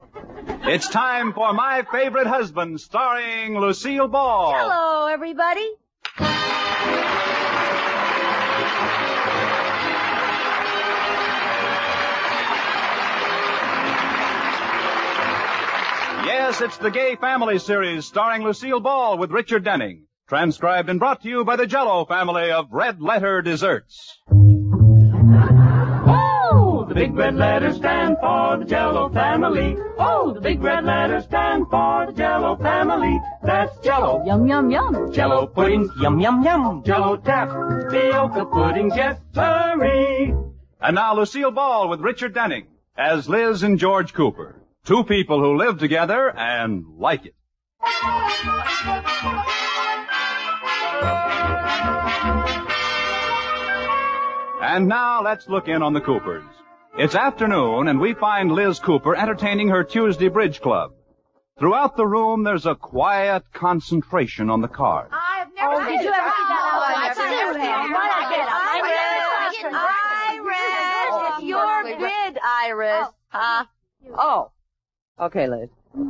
It's time for My Favorite Husband, starring Lucille Ball. Hello, everybody. Yes, it's the Gay Family series starring Lucille Ball with Richard Denning. Transcribed and brought to you by the Jell-O family of red letter desserts. Oh, the big red letters stand for the Jell-O family. Oh, the big red letters stand for the Jell-O family. That's Jell-O. Yum, yum, yum. Jell-O puddings, yum, yum, yum. Jell-O tapioca puddings, yes, sirree. And now Lucille Ball with Richard Denning as Liz and George Cooper. Two people who live together and like it. And now let's look in on the Coopers. It's afternoon, and we find Liz Cooper entertaining her Tuesday Bridge Club. Throughout the room, there's a quiet concentration on the cards. I've never seen did you ever see that? Iris, it's your bid, Iris. Okay, Liz.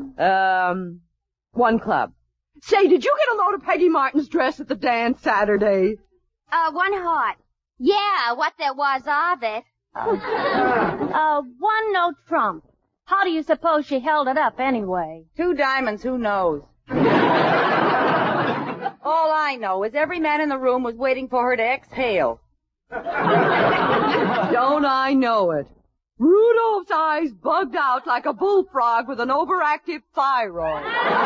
One club. Say, did you get a load of Peggy Martin's dress at the dance Saturday? 1 heart. Yeah, what there was of it. 1 note trump. How do you suppose she held it up anyway? 2 diamonds, who knows? All I know is every man in the room was waiting for her to exhale. Don't I know it? Rudolph's eyes bugged out like a bullfrog with an overactive thyroid.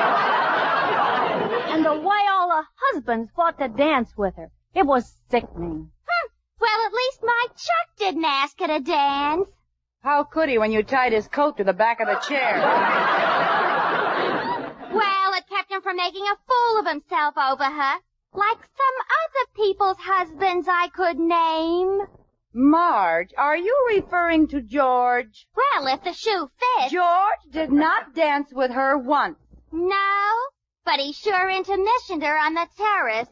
And the way all the husbands fought to dance with her. It was sickening. Well, at least my Chuck didn't ask her to dance. How could he when you tied his coat to the back of the chair? Well, it kept him from making a fool of himself over her. Like some other people's husbands I could name. Marge, are you referring to George? Well, if the shoe fits. George did not dance with her once. No, but he sure intermissioned her on the terrace.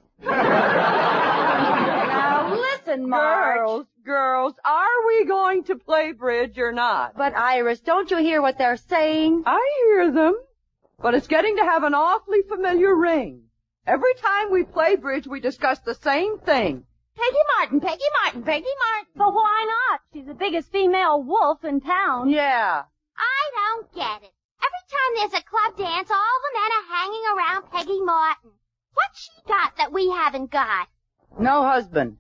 Now listen, Marge. Girls, are we going to play bridge or not? But Iris, don't you hear what they're saying? I hear them, but it's getting to have an awfully familiar ring. Every time we play bridge, we discuss the same thing. Peggy Martin, Peggy Martin, Peggy Martin. But why not? She's the biggest female wolf in town. Yeah. I don't get it. Every time there's a club dance, all the men are hanging around Peggy Martin. What's she got that we haven't got? No husband.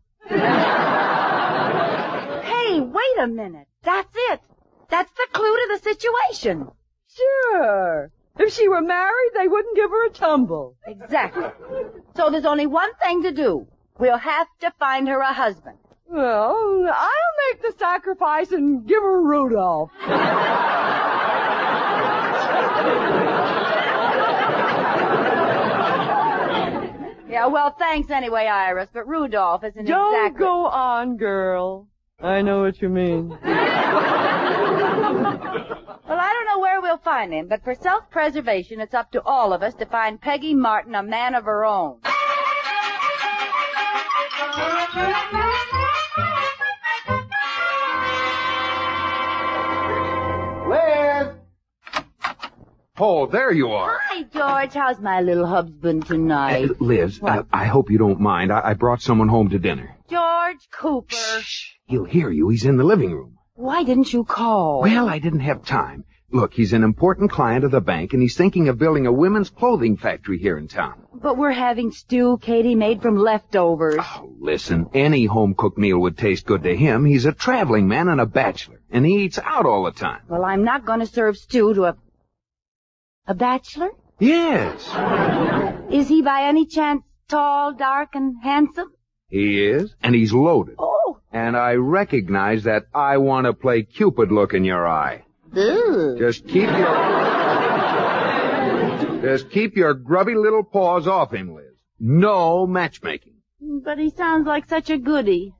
Hey, wait a minute. That's it. That's the clue to the situation. Sure. If she were married, they wouldn't give her a tumble. Exactly. So there's only one thing to do. We'll have to find her a husband. Well, I'll make the sacrifice and give her Rudolph. Yeah, well, thanks anyway, Iris, but Rudolph isn't Don't exactly... go on, girl. I know what you mean. Well, I don't know where we'll find him, but for self-preservation, it's up to all of us to find Peggy Martin a man of her own. Liz! Oh, there you are. Hi, George. How's my little husband tonight? Liz, What? I hope you don't mind. I brought someone home to dinner. George Cooper. Shh. He'll hear you. He's in the living room. Why didn't you call? Well, I didn't have time. Look, he's an important client of the bank, and he's thinking of building a women's clothing factory here in town. But we're having stew Katie made from leftovers. Oh, listen, any home-cooked meal would taste good to him. He's a traveling man and a bachelor, and he eats out all the time. Well, I'm not going to serve stew to a bachelor? Yes, Is he by any chance tall, dark, and handsome? he is, and he's loaded. Oh. And I recognize that I want to play Cupid look in your eye. Ew. Just keep your grubby little paws off him, Liz. No matchmaking. But he sounds like such a goody.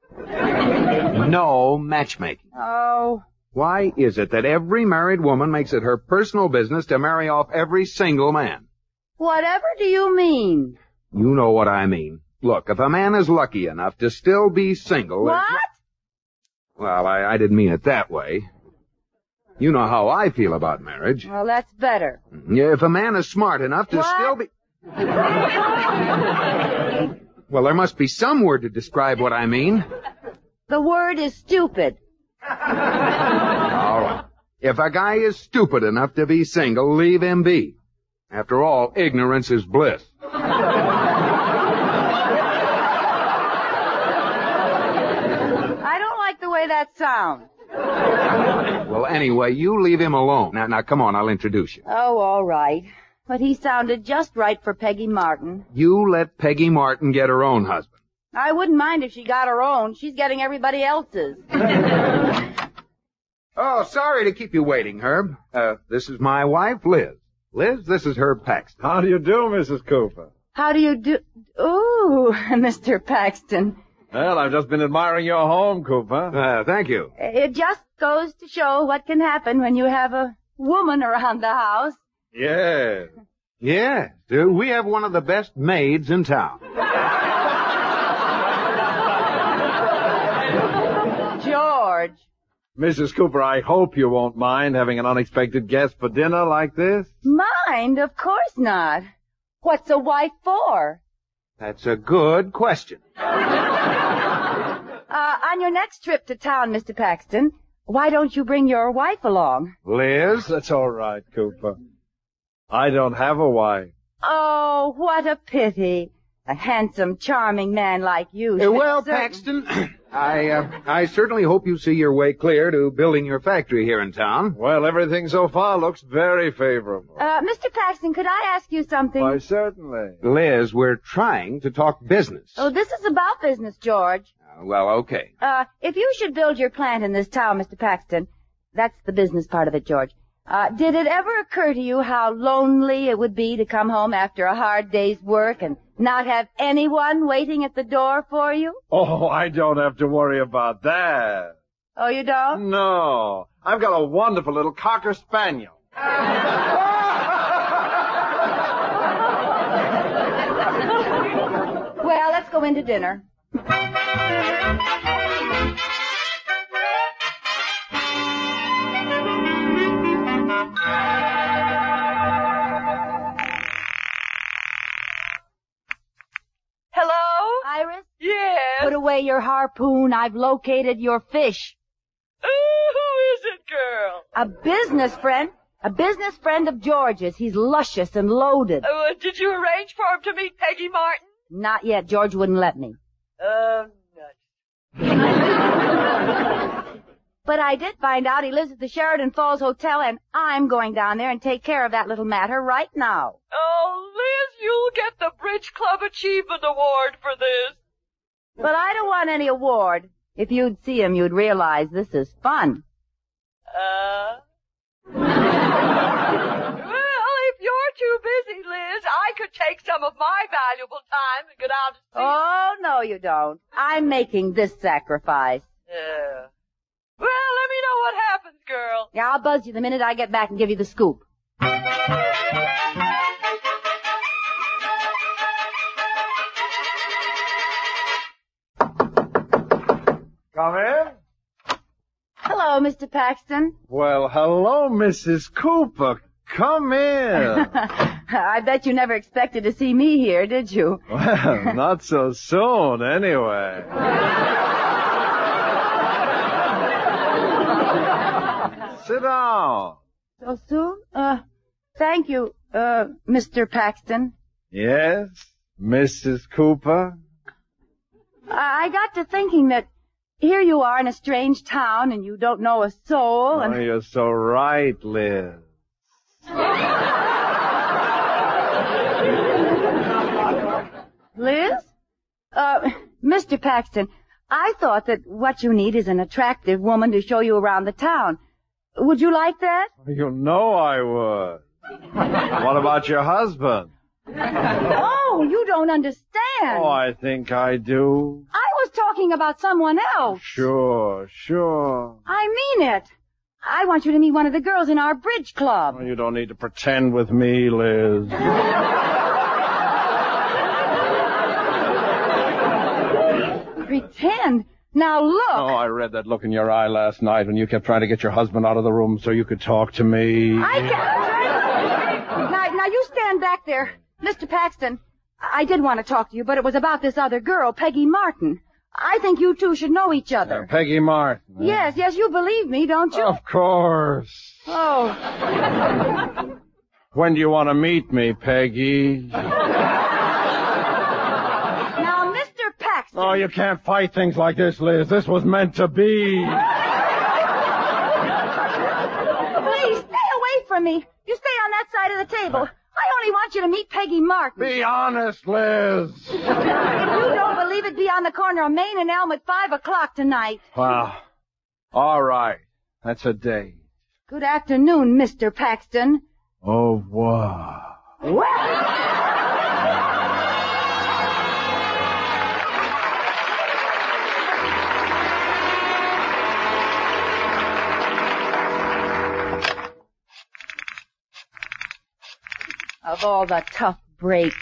No matchmaking. Oh. Why is it that every married woman makes it her personal business to marry off every single man? Whatever do you mean? You know what I mean. Look, if a man is lucky enough to still be single... What? Well, I didn't mean it that way. You know how I feel about marriage. Well, that's better. If a man is smart enough to still be... Well, there must be some word to describe what I mean. The word is stupid. All right. If a guy is stupid enough to be single, leave him be. After all, ignorance is bliss. I don't like the way that sounds. Well, anyway, you leave him alone. Now, come on, I'll introduce you. Oh, all right. But he sounded just right for Peggy Martin. You let Peggy Martin get her own husband. I wouldn't mind if she got her own. She's getting everybody else's. Oh, sorry to keep you waiting, Herb. This is my wife, Liz. Liz, this is Herb Paxton. How do you do, Mrs. Cooper? How do you do? Ooh, Mr. Paxton. Well, I've just been admiring your home, Cooper. Thank you. It just goes to show what can happen when you have a woman around the house. Yes. Yeah, dude, we have one of the best maids in town. George. Mrs. Cooper, I hope you won't mind having an unexpected guest for dinner like this. Mind? Of course not. What's a wife for? That's a good question. On your next trip to town, Mr. Paxton, why don't you bring your wife along? Liz? That's all right, Cooper. I don't have a wife. Oh, what a pity. A handsome, charming man like you. Well, Paxton, I certainly hope you see your way clear to building your factory here in town. Well, everything so far looks very favorable. Mr. Paxton, could I ask you something? Why, certainly. Liz, we're trying to talk business. Oh, this is about business, George. Well, okay. If you should build your plant in this town, Mr. Paxton, that's the business part of it, George. Did it ever occur to you how lonely it would be to come home after a hard day's work and not have anyone waiting at the door for you? Oh, I don't have to worry about that. Oh, you don't? No. I've got a wonderful little Cocker Spaniel. Well, let's go into dinner. Hello? Iris? Yes. Put away your harpoon. I've located your fish. Who is it, girl? A business friend. A business friend of George's. He's luscious and loaded. Did you arrange for him to meet Peggy Martin? Not yet. George wouldn't let me. Nuts. But I did find out he lives at the Sheridan Falls Hotel, and I'm going down there and take care of that little matter right now. Oh, Liz, you'll get the Bridge Club Achievement Award for this. But I don't want any award. If you'd see him, you'd realize this is fun. Well, if you're too busy, Liz, I could take some of my valuable time and get out to see. Oh, no, you don't. I'm making this sacrifice. Yeah. Well, let me know what happens, girl. Yeah, I'll buzz you the minute I get back and give you the scoop. Come in. Hello, Mr. Paxton. Well, hello, Mrs. Cooper. Come in. I bet you never expected to see me here, did you? Well, not so soon, anyway. Sit down. So soon? Thank you, Mr. Paxton. Yes, Mrs. Cooper? I got to thinking that here you are in a strange town and you don't know a soul and... Oh, you're so right, Liz. Liz? Mr. Paxton, I thought that what you need is an attractive woman to show you around the town. Would you like that? You know I would. What about your husband? Oh, you don't understand. Oh, I think I do. I was talking about someone else. Sure. I mean it. I want you to meet one of the girls in our bridge club. Oh, you don't need to pretend with me, Liz. Pretend? Now look. Oh, I read that look in your eye last night when you kept trying to get your husband out of the room so you could talk to me. Now you stand back there. Mr. Paxton, I did want to talk to you, but it was about this other girl, Peggy Martin. I think you two should know each other. Peggy Martin. Yes, you believe me, don't you? Of course. Oh. When do you want to meet me, Peggy? Now, Mr. Paxton. Oh, you can't fight things like this, Liz. This was meant to be. Please, stay away from me. You stay on that side of the table. I only want you to meet Peggy Martin. Be honest, Liz. If you don't believe it, be on the corner of Main and Elm at 5 o'clock tonight. Wow. All right. That's a date. Good afternoon, Mr. Paxton. Au revoir. Of all the tough breaks.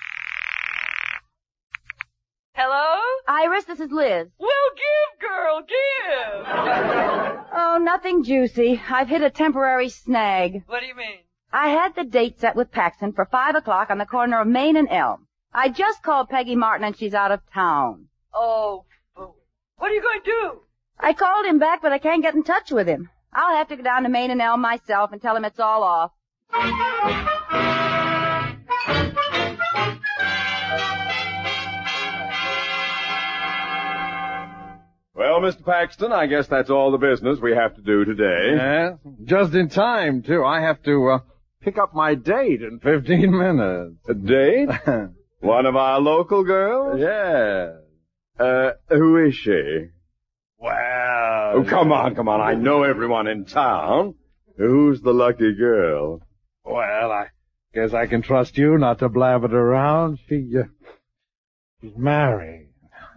Hello? Iris, this is Liz. Well, give, girl, give. Oh, nothing juicy. I've hit a temporary snag. What do you mean? I had the date set with Paxton for 5 o'clock on the corner of Main and Elm. I just called Peggy Martin and she's out of town. Oh, what are you going to do? I called him back, but I can't get in touch with him. I'll have to go down to Main and Elm myself and tell him it's all off. Well, Mr. Paxton, I guess that's all the business we have to do today. Yeah, just in time, too. I have to pick up my date in 15 minutes. A date? One of our local girls? Yeah. Who is she? Well... Oh, come on. I know everyone in town. Who's the lucky girl? Well, I guess I can trust you not to blab it around. She's married.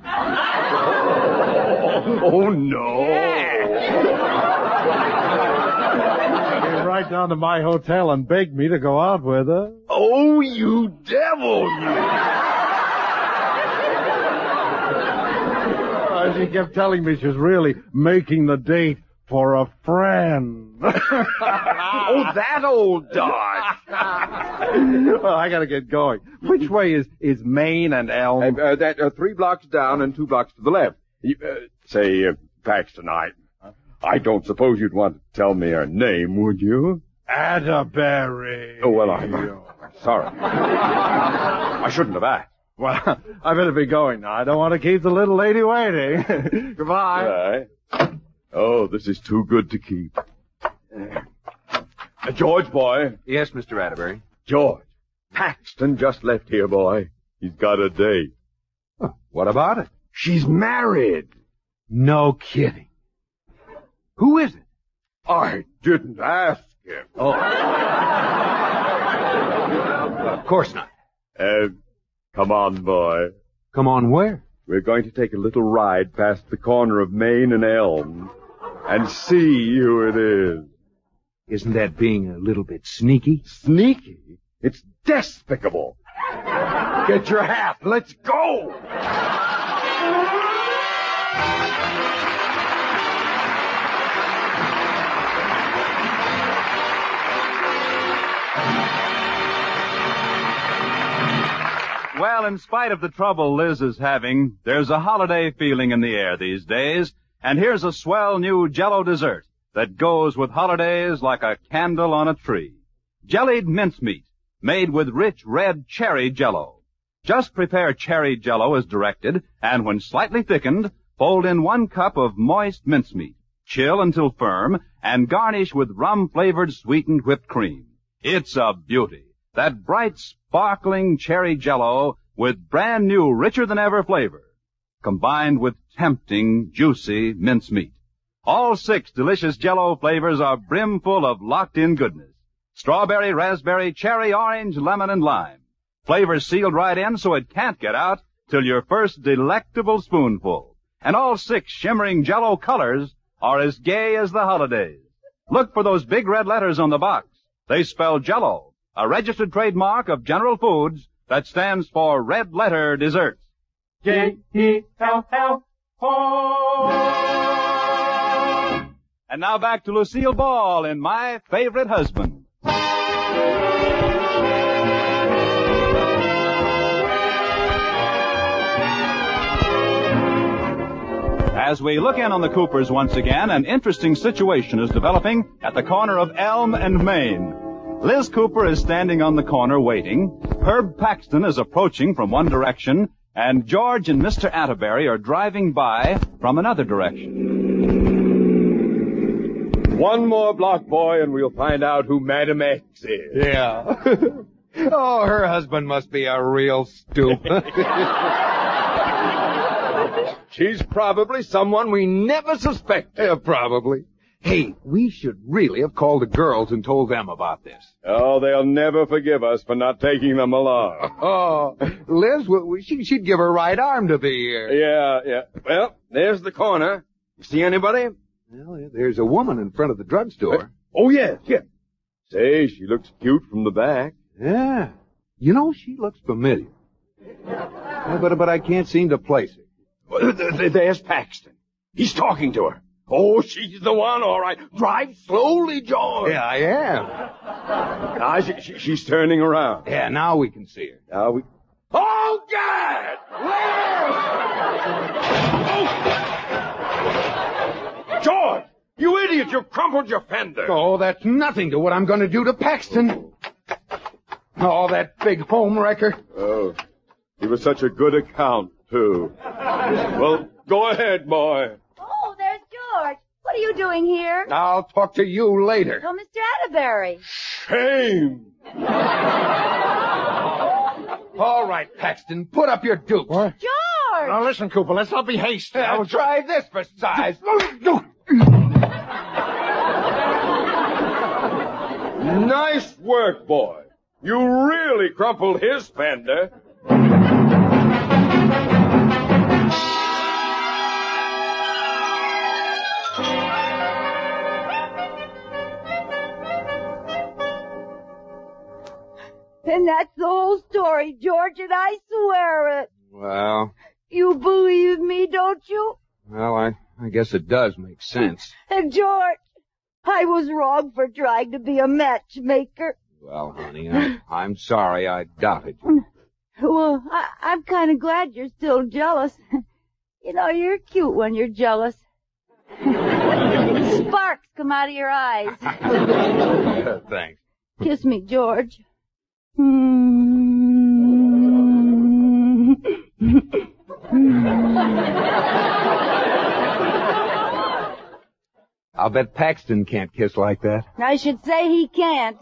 Oh, no. She came right down to my hotel and begged me to go out with her. Oh, you devil, She kept telling me she was really making the date for a friend. Oh, that old dodge. Well, I gotta get going. Which way is Main and Elm? That 3 blocks down and 2 blocks to the left. Say, Paxton, I don't suppose you'd want to tell me her name, would you? Atterbury. Oh, well, I'm sorry. I shouldn't have asked. Well, I better be going now. I don't want to keep the little lady waiting. Goodbye. Oh, this is too good to keep. George, boy. Yes, Mr. Atterbury. George, Paxton just left here, boy. He's got a date. Huh, what about it? She's married. No kidding. Who is it? I didn't ask him. Oh. Of course not. Come on, boy. Come on where? We're going to take a little ride past the corner of Main and Elm and see who it is. Isn't that being a little bit sneaky? Sneaky? It's despicable. Get your hat. Let's go. Well, in spite of the trouble Liz is having, there's a holiday feeling in the air these days, and here's a swell new Jell-O dessert that goes with holidays like a candle on a tree. Jellied mincemeat, made with rich red cherry Jell-O. Just prepare cherry Jell-O as directed, and when slightly thickened, fold in 1 cup of moist mincemeat. Chill until firm, and garnish with rum-flavored sweetened whipped cream. It's a beauty. That bright, sparkling cherry Jell-O with brand new, richer-than-ever flavor, combined with tempting, juicy mincemeat. All 6 delicious Jell-O flavors are brimful of locked-in goodness. Strawberry, raspberry, cherry, orange, lemon, and lime. Flavors sealed right in so it can't get out till your first delectable spoonful. And all 6 shimmering Jell-O colors are as gay as the holidays. Look for those big red letters on the box. They spell Jell-O, a registered trademark of General Foods that stands for Red Letter Desserts. Jell-O, Ho! And now back to Lucille Ball in My Favorite Husband. As we look in on the Coopers once again, an interesting situation is developing at the corner of Elm and Main. Liz Cooper is standing on the corner waiting. Herb Paxton is approaching from one direction, and George and Mr. Atterbury are driving by from another direction. One more block, boy, and we'll find out who Madam X is. Yeah. Oh, her husband must be a real stoop. She's probably someone we never suspected. Yeah, probably. Hey, we should really have called the girls and told them about this. Oh, they'll never forgive us for not taking them along. Oh, Liz, she'd give her right arm to the... Yeah. Well, there's the corner. You see anybody? Well, there's a woman in front of the drugstore. Oh, yes. Say, she looks cute from the back. Yeah. You know, she looks familiar. Yeah, but I can't seem to place her. There's Paxton. He's talking to her. Oh, she's the one, all right. Drive slowly, George. Yeah, I am. Now, she's turning around. Yeah, now we can see her. Now we... Oh, God! Liz! Oh. George! You idiot! You've crumpled your fender. Oh, that's nothing to what I'm going to do to Paxton. Oh, that big home wrecker. Oh, he was such a good account, too. Well, go ahead, boy. Oh, there's George. What are you doing here? I'll talk to you later. Oh, Mr. Atterbury. Shame! All right, Paxton, put up your dukes. What? George! Now listen, Cooper, let's not be hasty. I'll try this for size. Nice work, boy. You really crumpled his fender. And that's the whole story, George, and I swear it. Well, You believe me, don't you? I guess it does make sense. And George, I was wrong for trying to be a matchmaker. Well, honey, I'm sorry I doubted you. Well, I'm kind of glad you're still jealous. You know, you're cute when you're jealous. Sparks come out of your eyes. Thanks. Kiss me, George. I'll bet Paxton can't kiss like that. I should say he can't.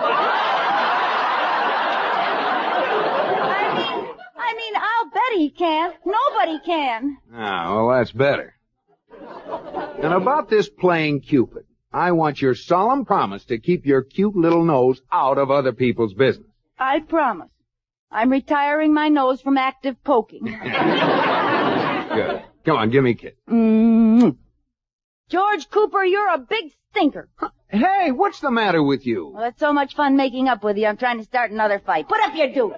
I mean, I'll bet he can't. Nobody can. Ah, well, that's better. And about this playing Cupid, I want your solemn promise to keep your cute little nose out of other people's business. I promise. I'm retiring my nose from active poking. Good. Come on, give me a kiss. George Cooper, you're a big stinker. Hey, what's the matter with you? Well, it's so much fun making up with you. I'm trying to start another fight. Put up your dukes.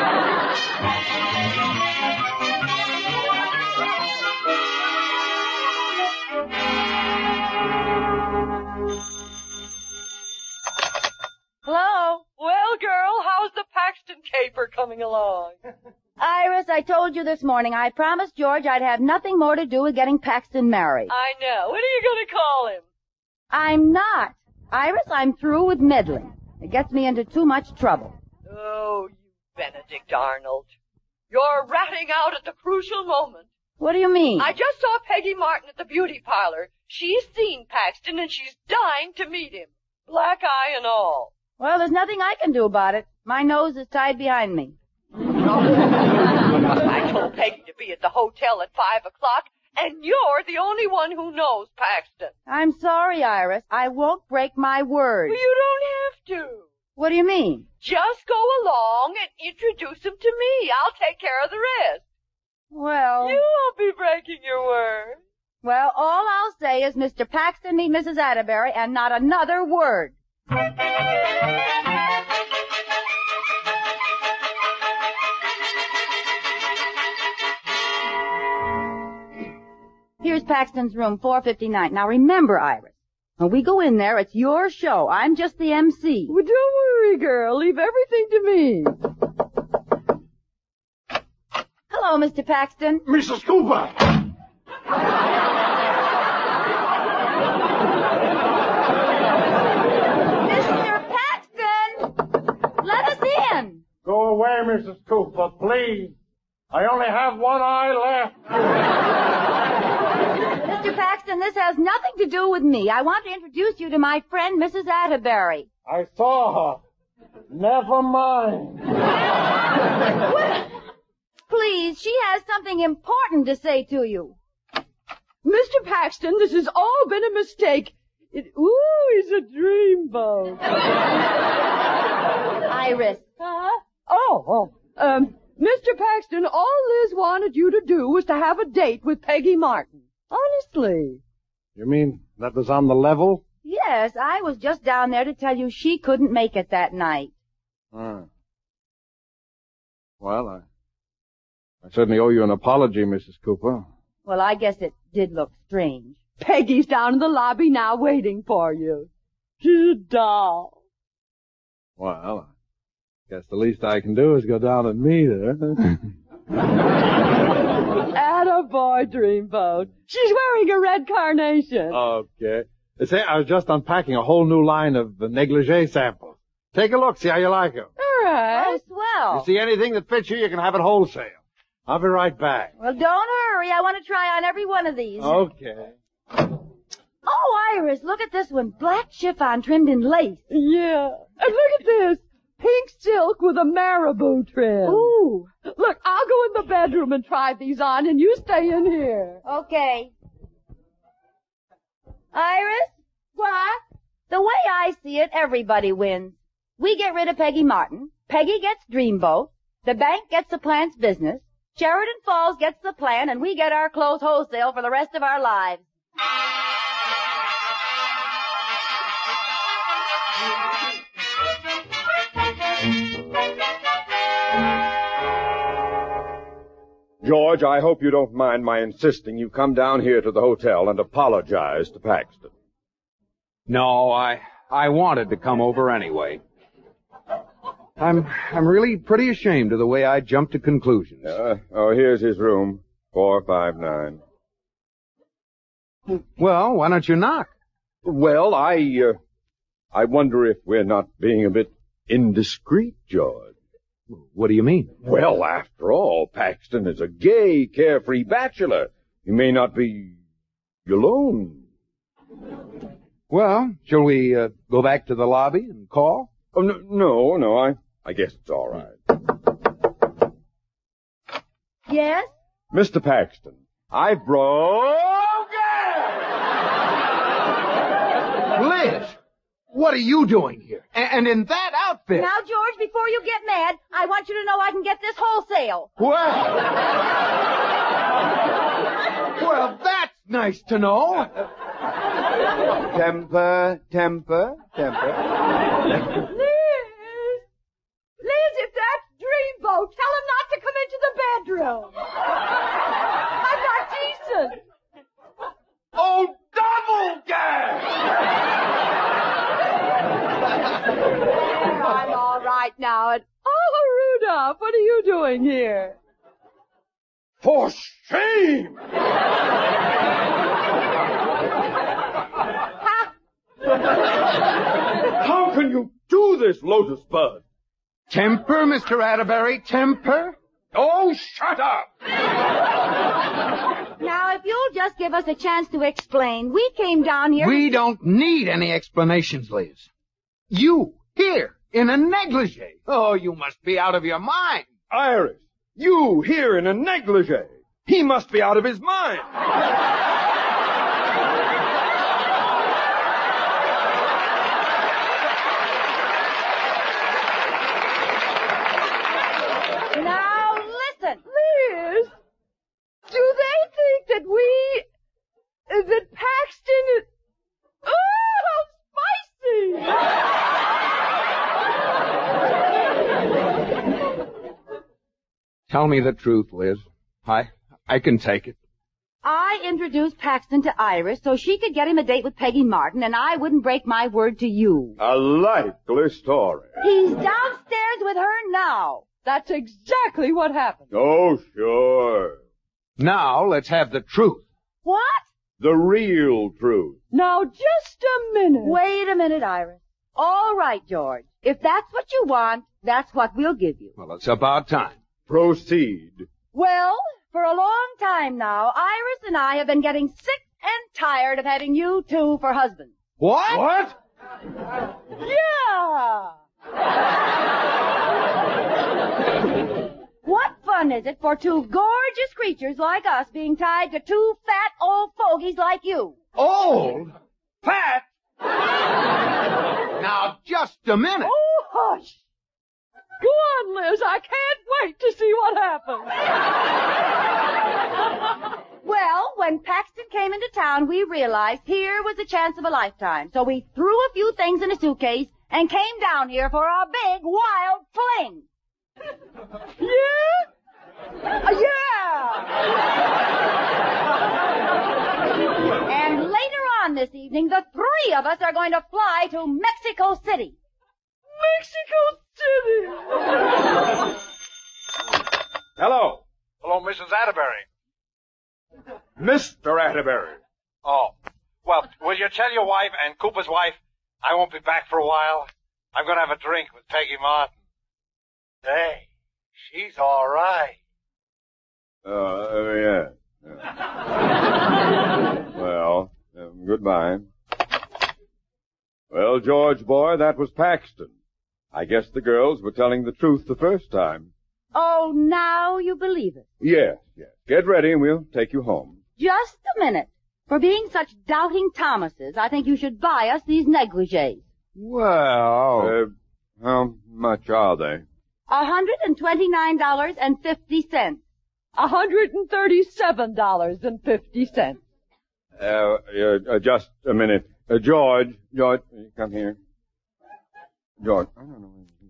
Hello? Well, girl, how's the Paxton caper coming along? Iris, I told you this morning, I promised George I'd have nothing more to do with getting Paxton married. I know. What are you going to call him? I'm not. Iris, I'm through with meddling. It gets me into too much trouble. Oh, you Benedict Arnold. You're ratting out at the crucial moment. What do you mean? I just saw Peggy Martin at the beauty parlor. She's seen Paxton and she's dying to meet him. Black eye and all. Well, there's nothing I can do about it. My nose is tied behind me. I told Peggy to be at the hotel at 5 o'clock, and you're the only one who knows Paxton. I'm sorry, Iris. I won't break my word. Well, you don't have to. What do you mean? Just go along and introduce him to me. I'll take care of the rest. Well... You won't be breaking your word. Well, all I'll say is Mr. Paxton meet Mrs. Atterbury and not another word. Mrs. Paxton's room, 459. Now remember, Iris, when we go in there, it's your show. I'm just the MC. Well, don't worry, girl. Leave everything to me. Hello, Mr. Paxton. Mrs. Cooper! Mr. Paxton! Let us in! Go away, Mrs. Cooper, please. I only have one eye left. Mr. Paxton, this has nothing to do with me. I want to introduce you to my friend, Mrs. Atterbury. I saw her. Never mind. Well, please, she has something important to say to you. Mr. Paxton, this has all been a mistake. It is a dreamboat. Iris. Huh? Mr. Paxton, all Liz wanted you to do was to have a date with Peggy Martin. Honestly. You mean that was on the level? Yes, I was just down there to tell you she couldn't make it that night. Well, I certainly owe you an apology, Mrs. Cooper. Well, I guess it did look strange. Peggy's down in the lobby now waiting for you. She's a doll. Well, I guess the least I can do is go down and meet her. Attaboy, Dreamboat. She's wearing a red carnation. Okay. Say, I was just unpacking a whole new line of negligee samples. Take a look, see how you like them. All right. Oh, swell. You see anything that fits you can have it wholesale. I'll be right back. Well, don't hurry. I want to try on every one of these. Okay. Oh, Iris, look at this one. Black chiffon trimmed in lace. Yeah. And look at this. Pink silk with a marabou trim. Ooh. Look, I'll go in the bedroom and try these on, and you stay in here. Okay. Iris? What? The way I see it, everybody wins. We get rid of Peggy Martin. Peggy gets Dreamboat. The bank gets the plant's business. Sheridan Falls gets the plan, and we get our clothes wholesale for the rest of our lives. George, I hope you don't mind my insisting you come down here to the hotel and apologize to Paxton. No, I wanted to come over anyway. I'm really pretty ashamed of the way I jumped to conclusions. Here's his room, 459. Well, why don't you knock? Well, I wonder if we're not being a bit indiscreet, George. What do you mean? Well, after all, Paxton is a gay, carefree bachelor. He may not be alone. Well, shall we go back to the lobby and call? Oh, no, I guess it's all right. Yes? Mr. Paxton, I've Liz! What are you doing here? And in that outfit? Now, George, before you get mad, I want you to know I can get this wholesale. Well, that's nice to know. Temper. Liz, if that's Dreamboat, tell him not to come into the bedroom. I'm not decent. Oh, double gas! I'm all right now. And Rudolph, what are you doing here? For shame! How can you do this, Lotus Bud? Temper, Mr. Atterbury, temper? Oh, shut up! Now, if you'll just give us a chance to explain, we came down here... We don't need any explanations, Liz. You, here, in a negligee. Oh, you must be out of your mind. Iris, you here in a negligee. He must be out of his mind. Now, listen. Liz, do they think that Paxton is... Oh, spicy! Tell me the truth, Liz. I can take it. I I introduced Paxton to Iris so she could get him a date with Peggy Martin, and I wouldn't break my word to you. A likely story. He's downstairs with her now. That's exactly what happened. Oh, sure. Now let's have the truth. What? The real truth. Now, just a minute. Wait a minute, Iris. All right, George. If that's what you want, that's what we'll give you. Well, it's about time. Proceed. Well, for a long time now, Iris and I have been getting sick and tired of having you two for husbands. What? What? Yeah! What fun is it for two gorgeous creatures like us being tied to two fat old fogies like you? Old? Fat? Now, just a minute. Oh, hush. Go on, Liz. I can't wait to see what happens. Well, when Paxton came into town, we realized here was the chance of a lifetime. So we threw a few things in a suitcase and came down here for our big, wild fling. Yeah? Yeah! And later on this evening, the three of us are going to fly to Mexico City. Mexico City! Hello. Hello, Mrs. Atterbury. Mr. Atterbury. Oh. Well, will you tell your wife and Cooper's wife I won't be back for a while? I'm going to have a drink with Peggy Martin. Hey, she's all right. Yeah. Well, goodbye. Well, George, boy, that was Paxton. I guess the girls were telling the truth the first time. Oh, now you believe it. Yes. Get ready and we'll take you home. Just a minute. For being such doubting Thomases, I think you should buy us these negligees. Well... How much are they? $129.50. $137.50. Just a minute. George, come here. George. I don't know anything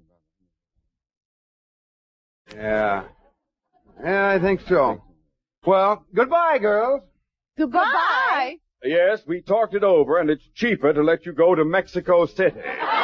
about Yeah, I think so. Well, goodbye, girls. Goodbye. Yes, we talked it over, and it's cheaper to let you go to Mexico City.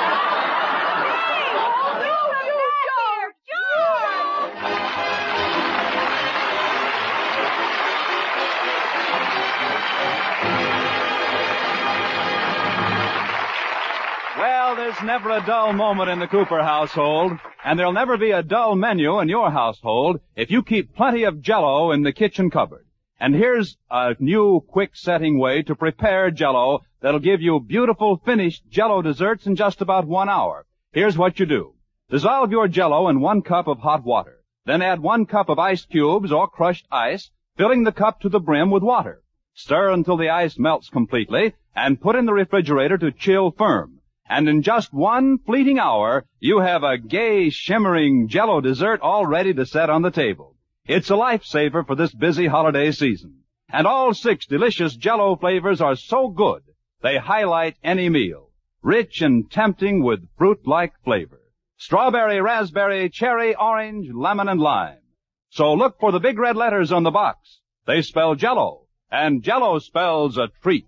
Well, there's never a dull moment in the Cooper household, and there'll never be a dull menu in your household if you keep plenty of Jell-O in the kitchen cupboard. And here's a new quick-setting way to prepare Jell-O that'll give you beautiful finished Jell-O desserts in just about 1 hour. Here's what you do. Dissolve your Jell-O in 1 cup of hot water. Then add 1 cup of ice cubes or crushed ice, filling the cup to the brim with water. Stir until the ice melts completely, and put in the refrigerator to chill firm. And in just 1 fleeting hour, you have a gay, shimmering Jell-O dessert all ready to set on the table. It's a lifesaver for this busy holiday season. And all 6 delicious Jell-O flavors are so good, they highlight any meal. Rich and tempting with fruit-like flavor. Strawberry, raspberry, cherry, orange, lemon, and lime. So look for the big red letters on the box. They spell Jell-O, and Jell-O spells a treat.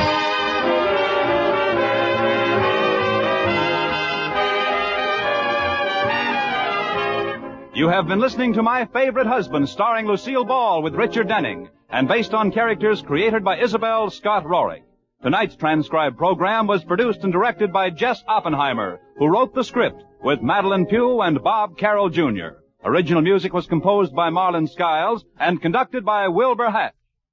You have been listening to My Favorite Husband, starring Lucille Ball with Richard Denning, and based on characters created by Isabel Scott Rorick. Tonight's transcribed program was produced and directed by Jess Oppenheimer, who wrote the script with Madeline Pugh and Bob Carroll Jr. Original music was composed by Marlon Skiles and conducted by Wilbur Hatch.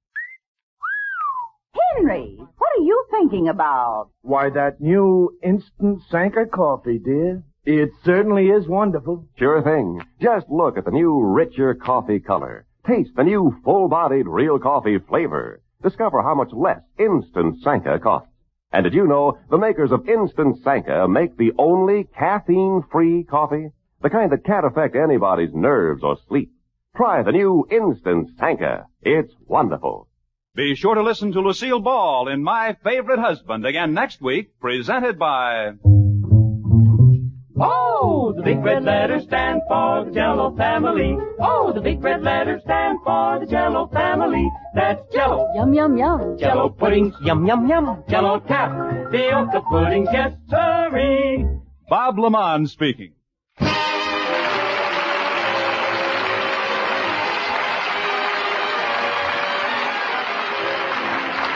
Henry, what are you thinking about? Why, that new instant Sanka coffee, dear. It certainly is wonderful. Sure thing. Just look at the new richer coffee color. Taste the new full-bodied real coffee flavor. Discover how much less instant Sanka costs. And did you know the makers of Instant Sanka make the only caffeine-free coffee? The kind that can't affect anybody's nerves or sleep. Try the new Instant Sanka. It's wonderful. Be sure to listen to Lucille Ball in My Favorite Husband again next week, presented by... Oh! Oh, the big red letters stand for the Jell-O family. Oh, the big red letters stand for the Jell-O family. That's Jell-O. Yum, yum, yum. Jell-O puddings, yum, yum, yum. Jell-O tapioca puddings, yes, sirree. Bob Lamont speaking.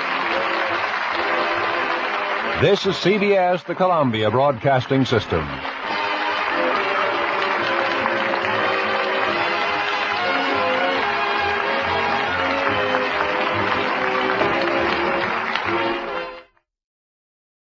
This is CBS, the Columbia Broadcasting System.